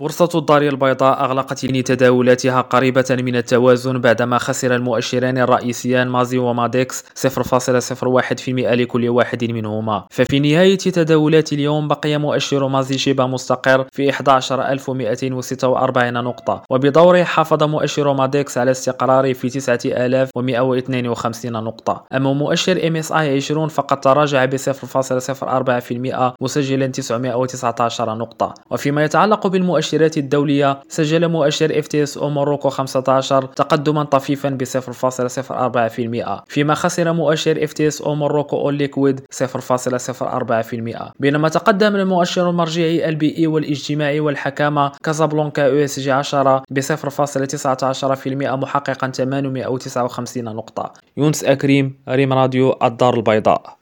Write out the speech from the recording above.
بورصة الدار البيضاء أغلقت تداولاتها قريبة من التوازن بعدما خسر المؤشران الرئيسيان مازي وماديكس 0.01% لكل واحد منهما. ففي نهاية تداولات اليوم بقي مؤشر مازي شبه مستقر في 11146 نقطة، وبدوره حافظ مؤشر ماديكس على استقراره في 9152 نقطة. أما مؤشر MSI 20 فقد تراجع ب 0.04% مسجلا 919 نقطة. وفيما يتعلق بالمؤشرات الدولية، سجل مؤشر FTSE موروكو 15 تقدما طفيفا ب 0.04%، فيما خسر مؤشر FTSE موروكو أول ليكويد 0.04%، بينما تقدم المؤشر المرجعي LBE والاجتماعي والحكامة كازابلانكا ESG 10 ب 0.19% محققا 859 نقطة. يونس أكريم، ريم راديو الدار البيضاء.